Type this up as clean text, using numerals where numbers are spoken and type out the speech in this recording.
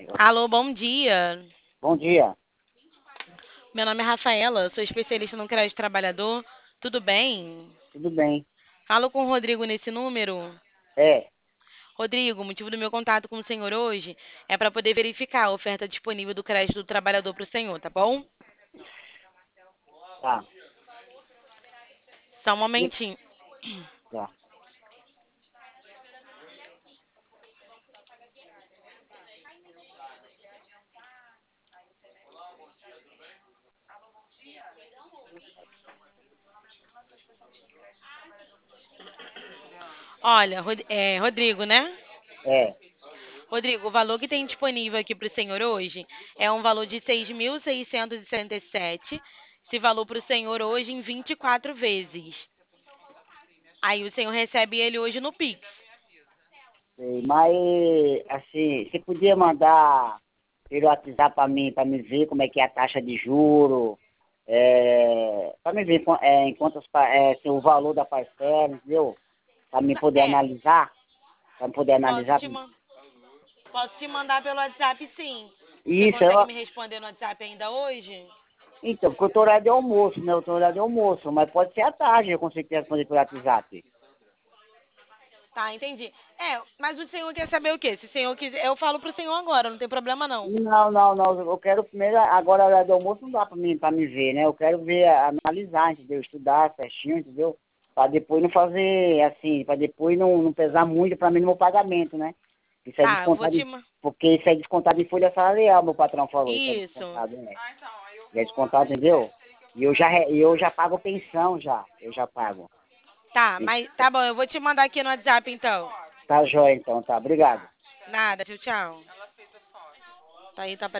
Alô, bom dia. Bom dia, Meu nome é Rafaela, sou especialista no crédito trabalhador. Tudo bem? tudo bem? Falo com o Rodrigo nesse número. É, Rodrigo, o motivo do meu contato com o senhor hoje é para poder verificar a oferta disponível do crédito do trabalhador para o senhor, tá bom? tá, Só um momentinho. tá. Olha, Rodrigo, né? É, Rodrigo, o valor que tem disponível aqui para o senhor hoje é um valor de 6.677. Esse valor para o senhor hoje em 24 vezes. Aí o senhor recebe ele hoje no Pix. sei, mas assim, você podia mandar pelo WhatsApp para me ver como é que é a taxa de juro, para me ver em quantas, assim, o valor da parcela, entendeu? Para me poder É, analisar, para me poder posso analisar. te, man- posso te mandar pelo WhatsApp, sim. Você Isso, consegue me responder no WhatsApp ainda hoje? então, porque eu tô horário de almoço, né? Eu tô horário de almoço, mas pode ser à tarde, eu consigo responder pelo WhatsApp. Tá, entendi. Mas o senhor quer saber o quê? Se o senhor quiser, eu falo pro senhor agora, não tem problema não. Não, não, não. Eu quero primeiro, agora a hora do almoço não dá para me ver, né? Eu quero ver, analisar, entendeu? Estudar certinho, entendeu? Para depois não fazer assim, para depois não pesar muito para mim no meu pagamento, né? Isso é Tá, eu vou descontado, te... porque isso é descontado em folha salarial, meu patrão falou. Isso é Isso. descontado, né? É descontado, entendeu? E eu já pago pensão já, eu já pago. Tá, mas tá bom, eu vou te mandar aqui no WhatsApp então. Tá jóia então, tá? Obrigado. Nada, tchau, tchau. Tá aí, tá